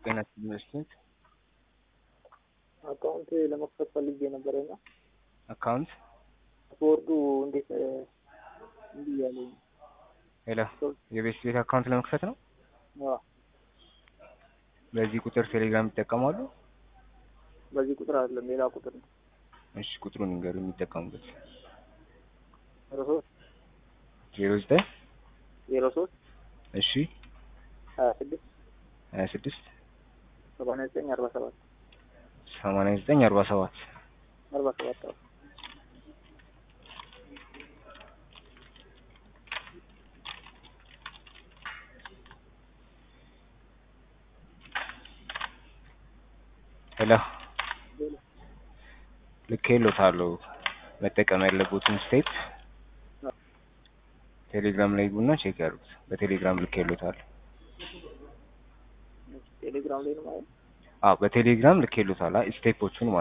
ጤና ኢንቨስትመንት አካውንት ለመክፈት ፈልጌ ነበርና አካውንት ቦርዱ እንዴት እንዲህ ያለኝ ሄሎ የቤት አካውንት ለመክፈት ነው። አዎ በዚህ ቁጥር ቴሌግራም ይጠቀማሉ? በዚህ ቁጥር አይደለም ሌላ ቁጥር ነው። እሺ ቁጥሩን ንገሩ የሚጠቀሙበት። 03 09 እሺ 26 26 89 47 89 47 47 ሄሎ ልኬልዎታለሁ። መጠቀም ያለብዎትን ስቴፕ ቴሌግራም ላይ ግቡና ቼክ ያድርጉት። በቴሌግራም ልኬልዎታለሁ። ቴሌግራም ላይ ነው ማለት? በቴሌግራም ልኬልዎታል። ስቴፖቹን